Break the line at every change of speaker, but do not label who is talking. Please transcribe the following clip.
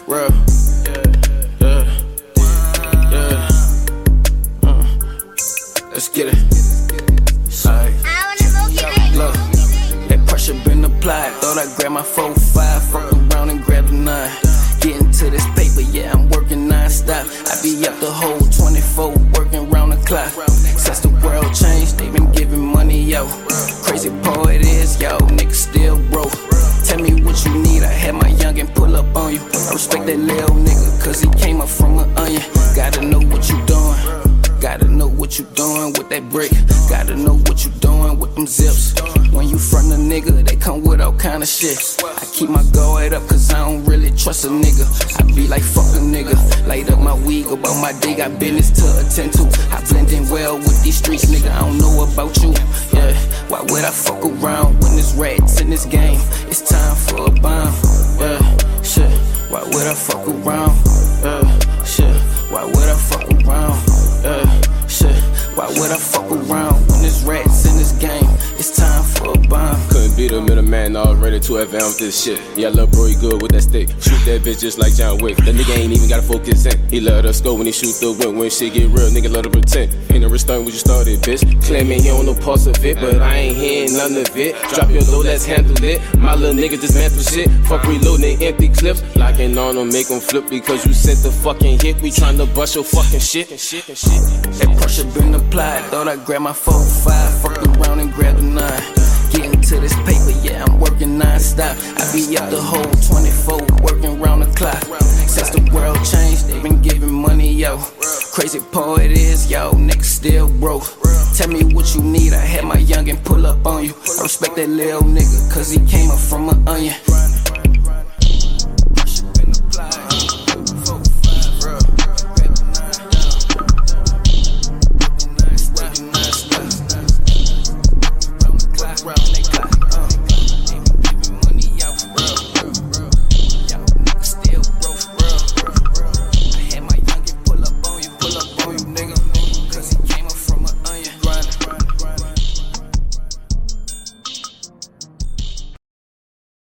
real. Yeah. Let's get it. Look, that pressure been applied. Thought I grabbed my 4-5, fuck around and grab a 9. Getting to this paper, yeah, I'm working non-stop. I be up the whole 24, working round the clock. Since the world changed, they been giving money out. Crazy part is, yo, niggas still broke. Tell me what you need, I had my youngin' pull up on you. I respect that little nigga, cause he came up from an onion. Gotta know what you doing. Gotta know what you doing with that brick. Gotta know what you doing with them zips. When you front a nigga, they come with all kind of shit. I keep my guard up cause I don't really trust a nigga. I be like fuck a nigga. Light up my weed, about my day, got business to attend to. I blend in well with these streets, nigga, I don't know about you. Yeah, why would I fuck around when there's rats in this game? It's time for a bomb. Yeah, shit, why would I fuck around? Shit, why would I fuck around? Shit, why would I fuck around when there's rats in this game? It's time for a bomb.
Couldn't be the middleman already to advance this shit. Yeah, little bro, he good with that stick. Shoot that bitch just like John Wick. That nigga ain't even gotta focus in. He let us go when he shoot the whip. When shit get real, nigga let her pretend. Ain't no return when you started, bitch. Claiming he don't know parts of it, but I ain't hearing none of it. Drop your low, let's handle it. My little nigga just man through shit. Fuck reloading empty clips. Locking on them, make them flip because you sent the fucking hit. We tryna bust your fucking shit.
That pressure been applied. Thought I grabbed my 4-5, fucked around and grabbed a 9. Getting to this paper, yeah, I'm working non-stop. I be up the whole 24, working round the clock. Since the world changed, they been giving money, yo. Crazy part is, yo, niggas still broke. Tell me what you need, I had my youngin' pull up on you. I respect that little nigga, cause he came up from an onion.